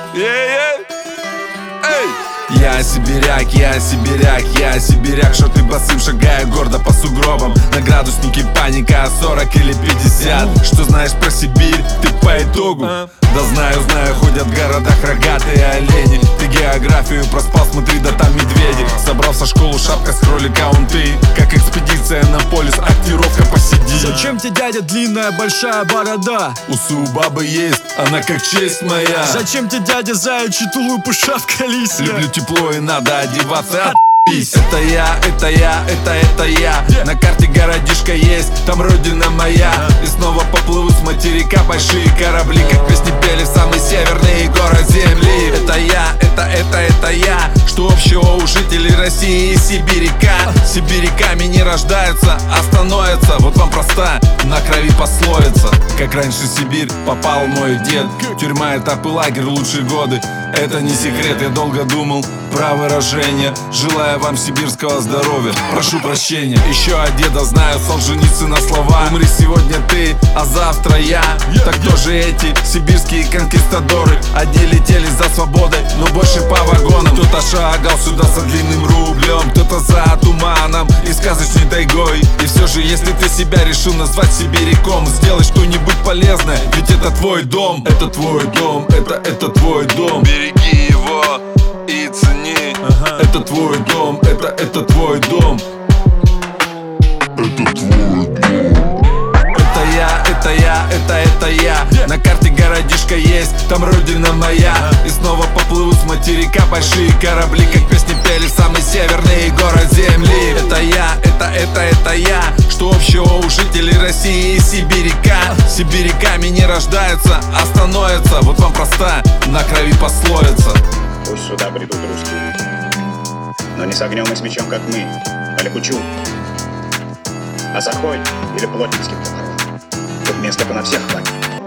Я сибиряк, я сибиряк, я сибиряк. Шорты босым, шагаю гордо по сугробам. На градуснике паника 40 или 50. Что знаешь про Сибирь, ты по итогу? Да знаю, знаю, ходят в городах рогатые олени. Ты географию проспал, смотри, да там медведи. Собрался в школу, шапка с кролика, он ты. Как экспедиция на полюс, актировка посиди. Зачем тебе, дядя, длинная большая борода? Усы у бабы есть, она как честь моя. Зачем тебе, дядя, заячий тулуп и шапка лисья? Люблю тепло и надо одеваться. Это я, это я, это я. На карте городишко есть, там родина моя. И снова поплывут с материка большие корабли, как песни пели в самые северные горы земли. Это я, это я. Что общего у жителей России и Сибиряка? Сибиряками не рождаются, а становятся. Вот вам проста, на крови пословица. Как раньше Сибирь попал мой дед. Тюрьма, этап и лагерь, лучшие годы. Это не секрет, я долго думал про выражение. Желаю вам сибирского здоровья, прошу прощения. Еще от деда знаю Солженицына слова: умри сегодня ты, а завтра я. Так кто же эти сибирские конкистадоры? Одни летели за свободой, но больше по вагонам. Кто-то шагал сюда со длинным рублем, кто-то за туманом и сказочной тайгой. И все же, если ты себя решил назвать сибиряком, сделай что-нибудь полезное, ведь это твой дом. Это твой дом, это твой дом. Береги его и цени. Это твой дом, это твой дом. Это твой дом. Это я. На карте городишко есть, там родина моя. И снова поплывут с материка большие корабли, как песни пели в самые северные горы земли. Это я, это я. Что общего у жителей России и Сибиряка? Сибиряками не рождаются, а становятся. Вот вам проста, на крови пословица. Пусть сюда придут русские, но не с огнем и с мечом, как мы, а ликучу, а сахой или плотницким топором. Тут места на всех хватит.